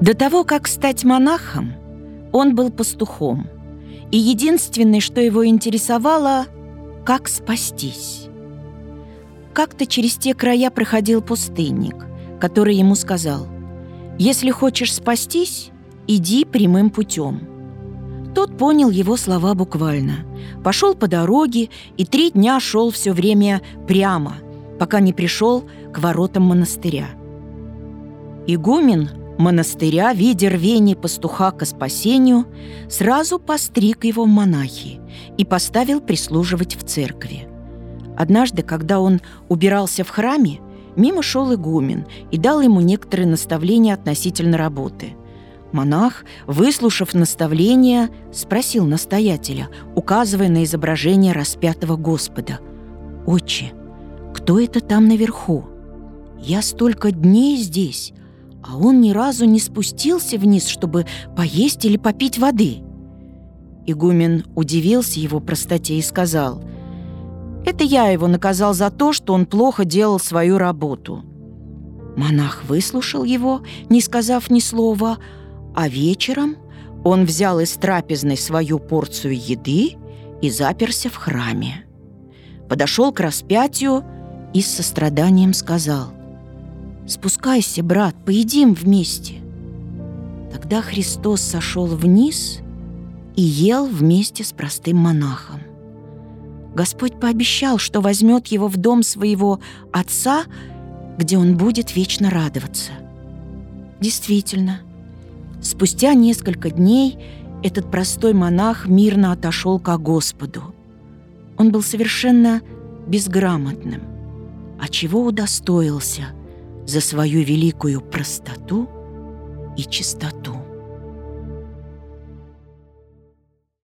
До того, как стать монахом, он был пастухом, и единственное, что его интересовало – как спастись. Как-то через те края проходил пустынник, который ему сказал: «Если хочешь спастись, иди прямым путем». Тот понял его слова буквально. Пошел по дороге и 3 дня шел все время прямо, пока не пришел к воротам монастыря. Игумен монастыря, видя рвение пастуха ко спасению, сразу постриг его в монахи и поставил прислуживать в церкви. Однажды, когда он убирался в храме, мимо шел игумен и дал ему некоторые наставления относительно работы. Монах, выслушав наставления, спросил настоятеля, указывая на изображение распятого Господа: «Отче, кто это там наверху? Я столько дней здесь, а он ни разу не спустился вниз, чтобы поесть или попить воды». Игумен удивился его простоте и сказал: «Это я его наказал за то, что он плохо делал свою работу». Монах выслушал его, не сказав ни слова, а вечером он взял из трапезной свою порцию еды и заперся в храме. Подошел к распятию и с состраданием сказал: «Спускайся, брат, поедим вместе». Тогда Христос сошел вниз и ел вместе с простым монахом. Господь пообещал, что возьмет его в дом своего Отца, где он будет вечно радоваться. Действительно, спустя несколько дней этот простой монах мирно отошел ко Господу. Он был совершенно безграмотным, а чего удостоился за свою великую простоту и чистоту.